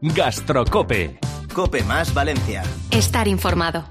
Gastrocope. Cope más Valencia. Estar informado.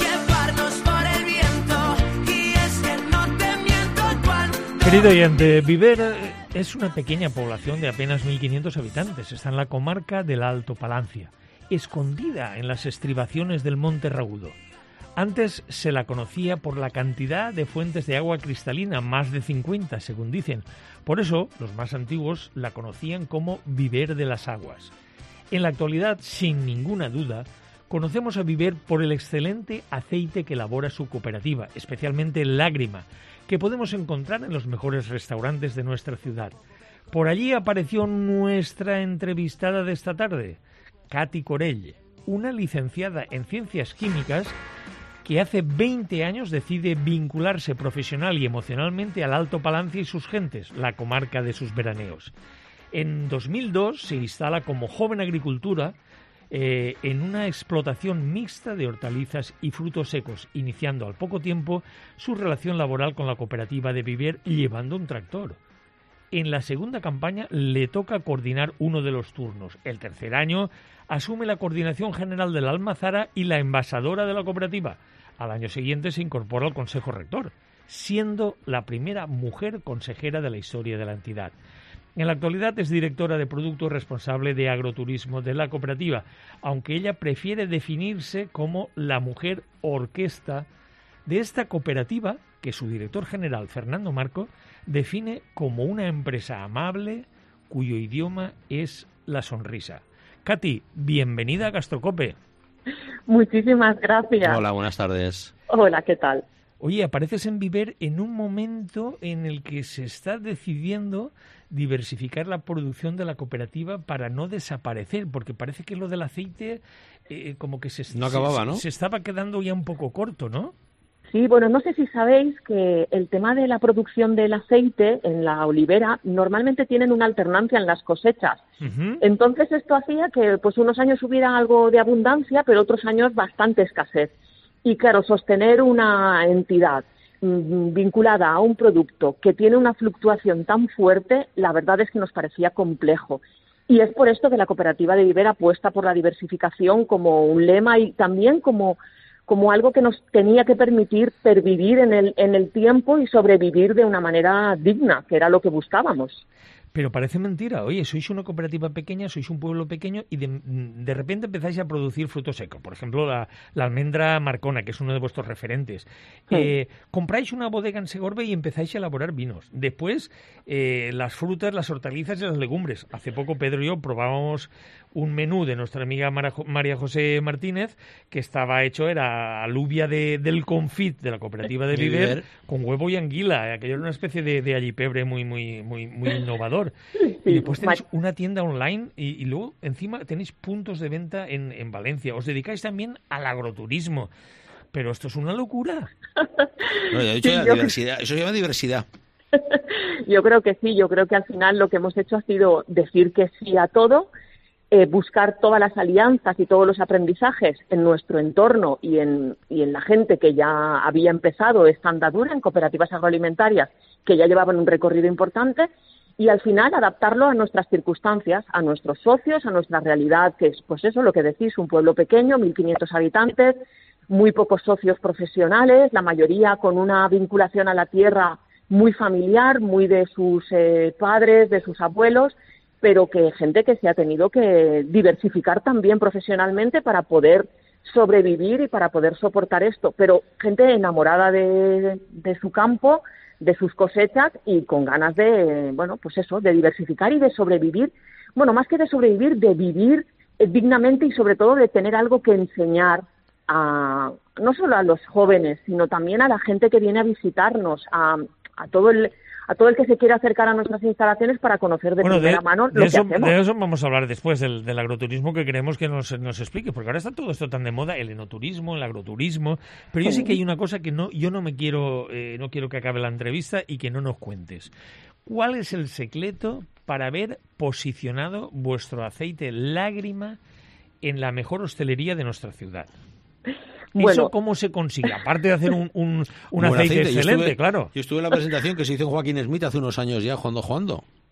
Querido oyente, Viver es una pequeña población de apenas 1.500 habitantes. Está en la comarca del Alto Palancia, escondida en las estribaciones del Monte Ragudo. Antes se la conocía por la cantidad de fuentes de agua cristalina, más de 50, según dicen. Por eso, los más antiguos la conocían como Viver de las Aguas. En la actualidad, sin ninguna duda, conocemos a Viver por el excelente aceite que elabora su cooperativa, especialmente Lágrima, que podemos encontrar en los mejores restaurantes de nuestra ciudad. Por allí apareció nuestra entrevistada de esta tarde, Katy Corell, una licenciada en Ciencias Químicas que hace 20 años decide vincularse profesional y emocionalmente al Alto Palancia y sus gentes, la comarca de sus veraneos. En 2002 se instala como joven agricultura en una explotación mixta de hortalizas y frutos secos, iniciando al poco tiempo su relación laboral con la cooperativa de Viver llevando un tractor. En la segunda campaña le toca coordinar uno de los turnos. El tercer año asume la coordinación general de la almazara y la envasadora de la cooperativa. Al año siguiente se incorpora al Consejo Rector, siendo la primera mujer consejera de la historia de la entidad. En la actualidad es directora de producto responsable de agroturismo de la cooperativa, aunque ella prefiere definirse como la mujer orquesta de esta cooperativa que su director general, Fernando Marco, define como una empresa amable cuyo idioma es la sonrisa. Katy, bienvenida a Gastrocope. Muchísimas gracias. Hola, buenas tardes. Hola, ¿qué tal? Oye, apareces en Viver en un momento en el que se está decidiendo diversificar la producción de la cooperativa para no desaparecer, porque parece que lo del aceite como que no acababa, ¿no? Se estaba quedando ya un poco corto, ¿no? Sí, bueno, no sé si sabéis que el tema de la producción del aceite en la olivera normalmente tienen una alternancia en las cosechas. Uh-huh. Entonces esto hacía que pues unos años hubiera algo de abundancia, pero otros años bastante escasez. Y claro, sostener una entidad vinculada a un producto que tiene una fluctuación tan fuerte, la verdad es que nos parecía complejo. Y es por esto que la cooperativa de Viver apuesta por la diversificación como un lema y también como algo que nos tenía que permitir pervivir en el tiempo y sobrevivir de una manera digna, que era lo que buscábamos. Pero parece mentira. Oye, sois una cooperativa pequeña, sois un pueblo pequeño y de repente empezáis a producir fruto seco. Por ejemplo, la almendra marcona, que es uno de vuestros referentes. Sí. Compráis una bodega en Segorbe y empezáis a elaborar vinos. Después, las frutas, las hortalizas y las legumbres. Hace poco Pedro y yo probábamos un menú de nuestra amiga María José Martínez, que estaba hecho, era alubia del confit de la cooperativa de Viver, con huevo y anguila. Aquello era una especie de allipebre muy innovador. Y después tenéis una tienda online y luego encima tenéis puntos de venta en Valencia. Os dedicáis también al agroturismo. Pero esto es una locura. No, ya he dicho diversidad. Eso se llama diversidad. Yo creo que sí. Yo creo que al final lo que hemos hecho ha sido decir que sí a todo, buscar todas las alianzas y todos los aprendizajes en nuestro entorno y en la gente que ya había empezado esta andadura en cooperativas agroalimentarias que ya llevaban un recorrido importante, y al final adaptarlo a nuestras circunstancias, a nuestros socios, a nuestra realidad, que es pues eso, lo que decís, un pueblo pequeño, 1.500 habitantes, muy pocos socios profesionales, la mayoría con una vinculación a la tierra muy familiar, muy de sus padres, de sus abuelos, pero que gente que se ha tenido que diversificar también profesionalmente para poder sobrevivir y para poder soportar esto, pero gente enamorada de su campo, de sus cosechas y con ganas de, bueno, pues eso, de diversificar y de sobrevivir, bueno, más que de sobrevivir, de vivir dignamente y sobre todo de tener algo que enseñar no solo a los jóvenes, sino también a la gente que viene a visitarnos, a todo el que se quiere acercar a nuestras instalaciones para conocer de primera mano lo que hacemos. De eso vamos a hablar después, del agroturismo, que queremos que nos explique, porque ahora está todo esto tan de moda, el enoturismo, el agroturismo, pero yo sí que hay una cosa que no quiero que acabe la entrevista y que no nos cuentes. ¿Cuál es el secreto para haber posicionado vuestro aceite Lágrima en la mejor hostelería de nuestra ciudad? Bueno, ¿eso cómo se consigue? Aparte de hacer un aceite excelente, claro. Yo estuve en la presentación que se hizo en Joaquín Smith hace unos años ya, jugando.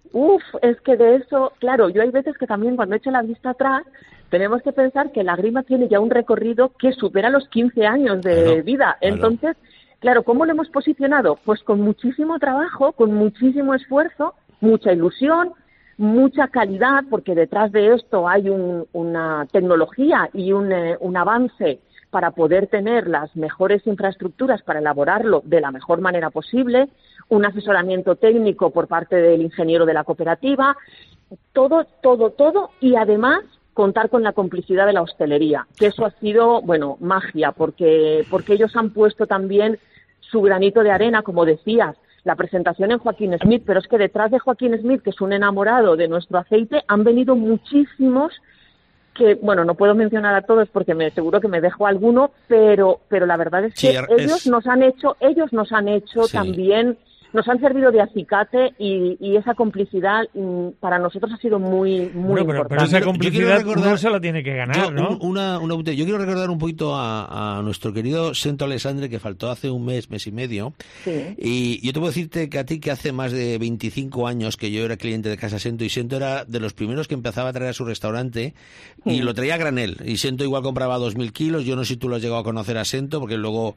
Es que de eso, claro, yo hay veces que también cuando echo la vista atrás, tenemos que pensar que la grima tiene ya un recorrido que supera los 15 años de vida. Entonces, claro, ¿cómo lo hemos posicionado? Pues con muchísimo trabajo, con muchísimo esfuerzo, mucha ilusión, mucha calidad, porque detrás de esto hay una tecnología y un avance para poder tener las mejores infraestructuras para elaborarlo de la mejor manera posible, un asesoramiento técnico por parte del ingeniero de la cooperativa, todo, y además contar con la complicidad de la hostelería, que eso ha sido, bueno, magia, porque ellos han puesto también su granito de arena, como decías, la presentación en Joaquín Smith, pero es que detrás de Joaquín Smith, que es un enamorado de nuestro aceite, han venido muchísimos que, bueno, no puedo mencionar a todos porque seguro que me dejo alguno, pero la verdad es que ellos nos han hecho sí. También, nos han servido de acicate y esa complicidad para nosotros ha sido muy importante. Pero esa complicidad no se la tiene que ganar, ¿no? Yo quiero recordar un poquito a nuestro querido Sento Alessandre, que faltó hace un mes y medio. Sí. Y yo te puedo decirte que a ti, que hace más de 25 años que yo era cliente de Casa Sento, y Sento era de los primeros que empezaba a traer a su restaurante y lo traía a granel. Y Sento igual compraba 2.000 kilos. Yo no sé si tú lo has llegado a conocer a Sento, porque luego...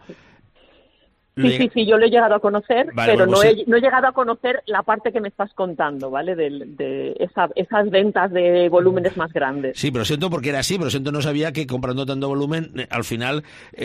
Sí, yo lo he llegado a conocer, vale, pero no he llegado a conocer la parte que me estás contando, ¿vale? De esas ventas de volúmenes más grandes. Sí, pero Sento porque era así, pero Sento no sabía que comprando tanto volumen, al final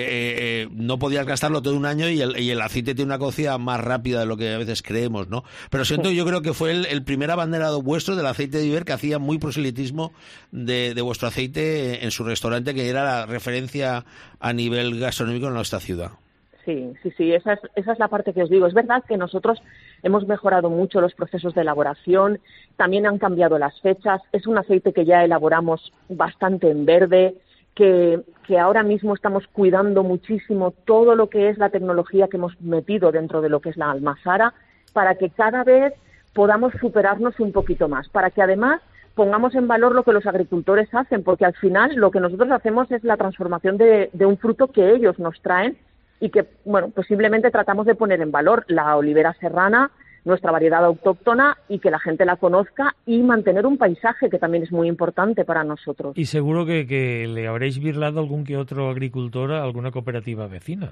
no podías gastarlo todo un año y el aceite tiene una cocida más rápida de lo que a veces creemos, ¿no? Pero Sento yo creo que fue el primer abanderado vuestro del aceite de Viver, que hacía muy proselitismo de vuestro aceite en su restaurante, que era la referencia a nivel gastronómico en nuestra ciudad. Sí, esa es la parte que os digo. Es verdad que nosotros hemos mejorado mucho los procesos de elaboración, también han cambiado las fechas, es un aceite que ya elaboramos bastante en verde, que ahora mismo estamos cuidando muchísimo todo lo que es la tecnología que hemos metido dentro de lo que es la almazara, para que cada vez podamos superarnos un poquito más, para que además pongamos en valor lo que los agricultores hacen, porque al final lo que nosotros hacemos es la transformación de un fruto que ellos nos traen, y que, bueno, pues simplemente tratamos de poner en valor la olivera serrana, nuestra variedad autóctona, y que la gente la conozca y mantener un paisaje que también es muy importante para nosotros. Y seguro que le habréis birlado algún que otro agricultor a alguna cooperativa vecina.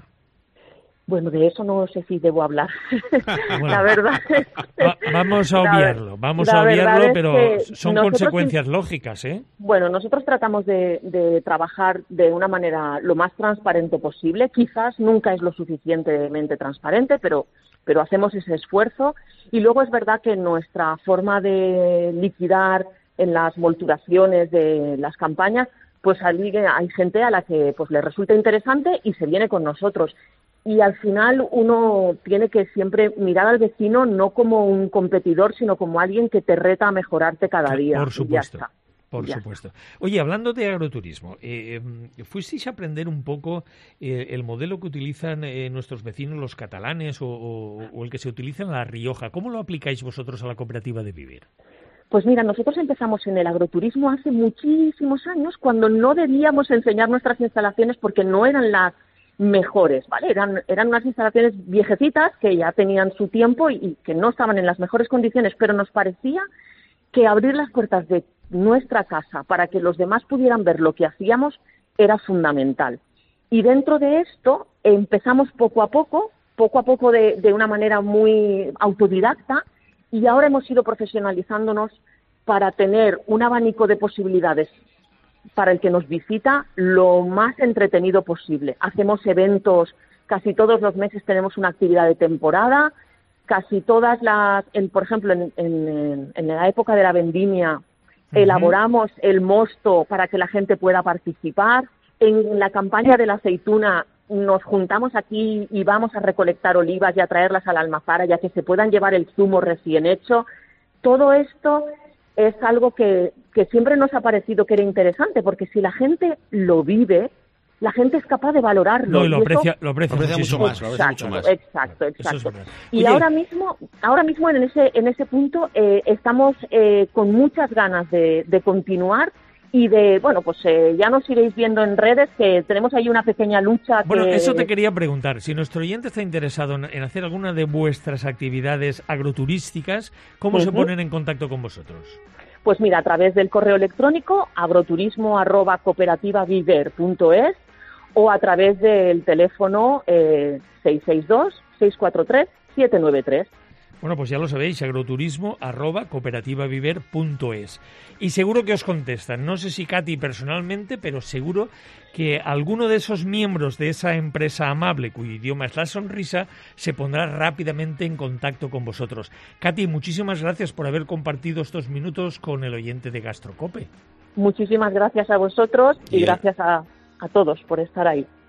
Bueno, de eso no sé si debo hablar. Bueno, la verdad es que... Vamos a obviarlo, pero son consecuencias lógicas, ¿eh? Bueno, nosotros tratamos de trabajar de una manera lo más transparente posible. Quizás nunca es lo suficientemente transparente, pero hacemos ese esfuerzo. Y luego es verdad que nuestra forma de liquidar en las molturaciones de las campañas, pues hay gente a la que pues le resulta interesante y se viene con nosotros. Y al final uno tiene que siempre mirar al vecino no como un competidor, sino como alguien que te reta a mejorarte cada día. Por supuesto. Por supuesto. Oye, hablando de agroturismo, ¿fuisteis a aprender un poco el modelo que utilizan nuestros vecinos, los catalanes, o el que se utiliza en La Rioja? ¿Cómo lo aplicáis vosotros a la cooperativa de Viver? Pues mira, nosotros empezamos en el agroturismo hace muchísimos años, cuando no debíamos enseñar nuestras instalaciones porque no eran las mejores, ¿vale? Eran unas instalaciones viejecitas que ya tenían su tiempo y que no estaban en las mejores condiciones, pero nos parecía que abrir las puertas de nuestra casa para que los demás pudieran ver lo que hacíamos era fundamental. Y dentro de esto empezamos poco a poco de una manera muy autodidacta, y ahora hemos ido profesionalizándonos para tener un abanico de posibilidades para el que nos visita lo más entretenido posible. Hacemos eventos, casi todos los meses tenemos una actividad de temporada, casi todas por ejemplo, en la época de la vendimia, elaboramos el mosto para que la gente pueda participar. En la campaña de la aceituna nos juntamos aquí y vamos a recolectar olivas y a traerlas a la almazara, ya que se puedan llevar el zumo recién hecho. Todo esto es algo que siempre nos ha parecido que era interesante, porque si la gente lo vive, la gente es capaz de valorarlo. No, y lo aprecia mucho más. Exacto. Y ahora mismo en ese punto estamos con muchas ganas de continuar Y ya nos iréis viendo en redes, que tenemos ahí una pequeña lucha. Bueno, eso te quería preguntar. Si nuestro oyente está interesado en hacer alguna de vuestras actividades agroturísticas, ¿cómo se ponen en contacto con vosotros? Pues mira, a través del correo electrónico agroturismo@cooperativaviver.es o a través del teléfono 662-643-793. Bueno, pues ya lo sabéis, agroturismo@cooperativaviver.es. Y seguro que os contestan. No sé si Katy personalmente, pero seguro que alguno de esos miembros de esa empresa amable, cuyo idioma es la sonrisa, se pondrá rápidamente en contacto con vosotros. Katy, muchísimas gracias por haber compartido estos minutos con el oyente de Gastrocope. Muchísimas gracias a vosotros y gracias a todos por estar ahí.